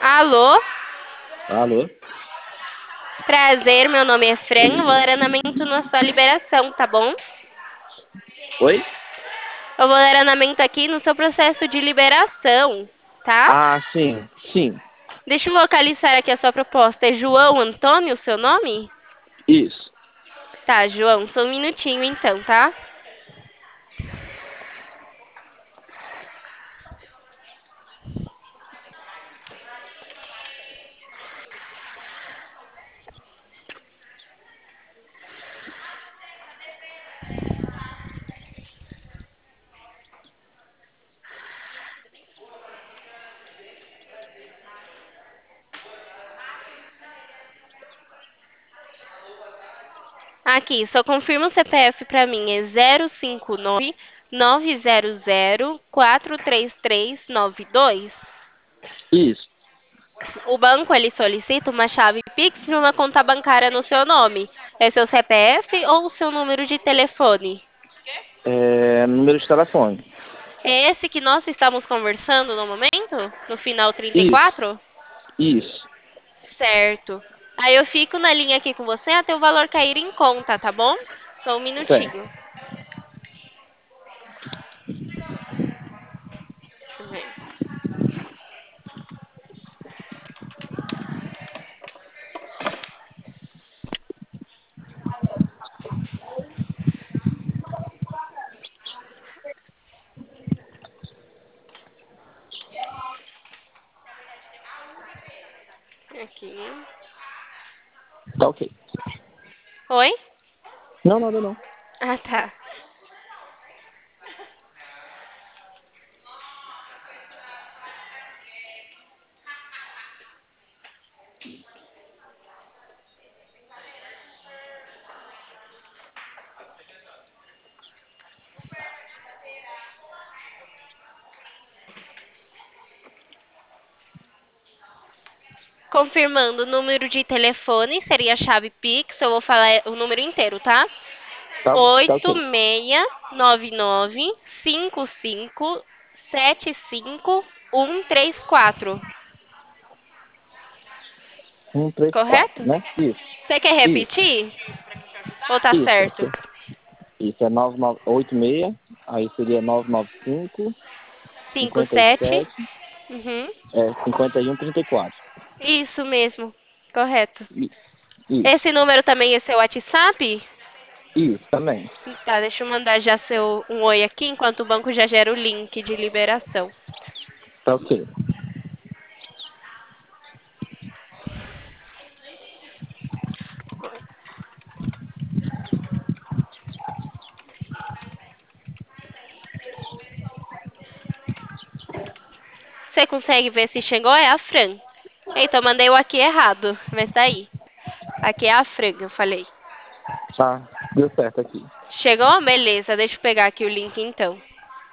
Alô? Alô? Prazer, meu nome é Fran. Eu vou ler andamento na sua liberação, tá bom? Oi? Eu vou ler andamento aqui no seu processo de liberação, tá? Ah, sim, sim. Deixa eu localizar aqui a sua proposta. É João Antônio o seu nome? Isso. Tá, João, só um minutinho então, tá? Aqui, só confirma o CPF pra mim. É 059-900-43392. Isso. O banco, ele solicita uma chave Pix de uma conta bancária no seu nome. É seu CPF ou o seu número de telefone? Número de telefone. É esse que nós estamos conversando no momento? No final Isso. 34? Isso. Certo. Aí eu fico na linha aqui com você até o valor cair em conta, tá bom? Só um Certo. minutinho. Deixa eu ver. Aqui. Tá ok. Oi? Não, nada não. Ah, tá. Confirmando o número de telefone, seria a chave Pix. Eu vou falar o número inteiro, tá? Tá Oito ok. seis nove nove 55 75 134. 134, Correto? né? Isso. Você quer Isso. repetir? Ou tá Isso. certo? Isso é 9986. Aí seria 995 57. 57 Uhum. 5134. Isso mesmo. Correto. Isso. Esse número também é seu WhatsApp? Isso também. Tá, deixa eu mandar já um oi aqui enquanto o banco já gera o link de liberação. Tá ok. Você consegue ver se chegou? É a Fran. Eita, eu mandei o aqui errado, mas tá aí. Aqui é a Fran, eu falei. Tá. Deu certo aqui. Chegou? Beleza, deixa eu pegar aqui o link então.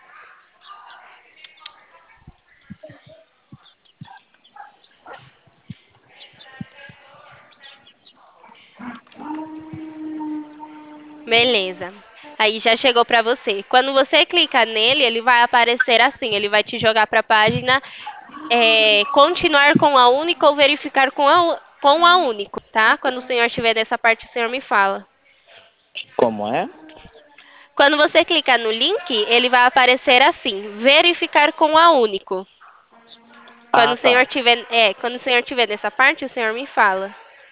Beleza. Aí já chegou pra você. Quando você clica nele, ele vai aparecer assim. Ele vai te jogar pra página continuar com a única ou verificar com a único, tá? Quando o senhor estiver nessa parte, o senhor me fala. Como é? Quando você clicar no link, ele vai aparecer assim: verificar com a único. Ah, tá. Quando o senhor tiver nessa parte, o senhor me fala.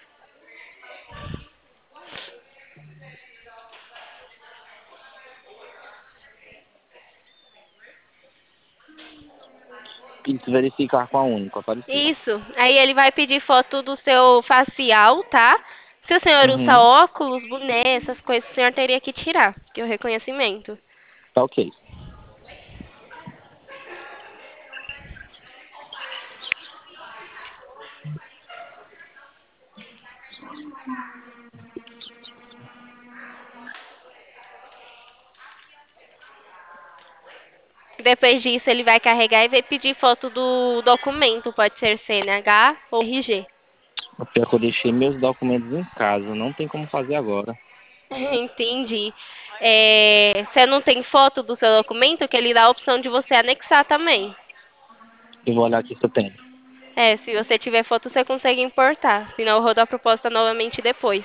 Isso verificar com a única, apareceu. Isso. Aí ele vai pedir foto do seu facial, tá? Se o senhor usa Uhum. óculos, boné, essas coisas, o senhor teria que tirar, que é o reconhecimento. Tá ok. Depois disso, ele vai carregar e vai pedir foto do documento, pode ser CNH ou RG. O pior é que eu deixei meus documentos em casa, não tem como fazer agora. Entendi. Você não tem foto do seu documento, que ele dá a opção de você anexar também. Eu vou olhar aqui se eu tenho. É, se você tiver foto, você consegue importar. Senão eu rodo a proposta novamente depois.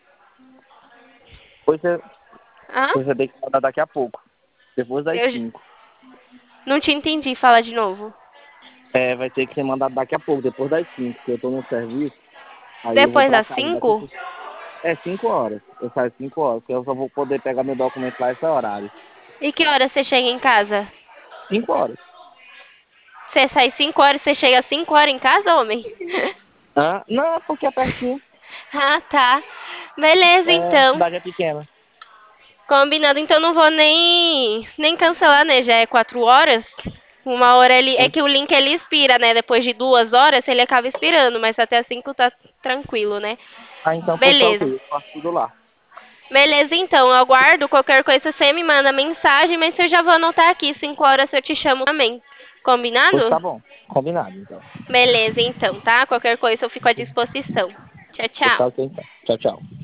Pois você, Ah? pois você tem que mandar daqui a pouco. Depois das Eu 5. não te entendi. Fala de novo. É, vai ter que ser mandado daqui a pouco, depois das 5, porque eu tô no serviço, aí eu vou Depois pra das casa daqui a 5? pouco. É 5 horas. Eu saio 5 horas, porque eu só vou poder pegar meu documento lá esse horário. E que hora você chega em casa? 5 horas. Você sai 5 horas e você chega 5 horas em casa, homem? Ah, não, é porque é pertinho. Ah, tá. Beleza, É, a então. cidade é pequena. Combinado. Então não vou nem cancelar, né? Já é 4 horas. Uma hora ele. É que o link ele expira, né? Depois de 2 horas ele acaba expirando, mas até as 5 tá tranquilo, né? Ah, então pois tá ok, Beleza. eu faço tudo lá. Beleza, então. Eu aguardo. Qualquer coisa você me manda mensagem, mas eu já vou anotar aqui. 5 horas eu te chamo também. Pois tá Combinado? bom, combinado então. Beleza, então, tá? Qualquer coisa eu fico à disposição. Tchau, Pois tá tchau. ok então. Tchau, tchau.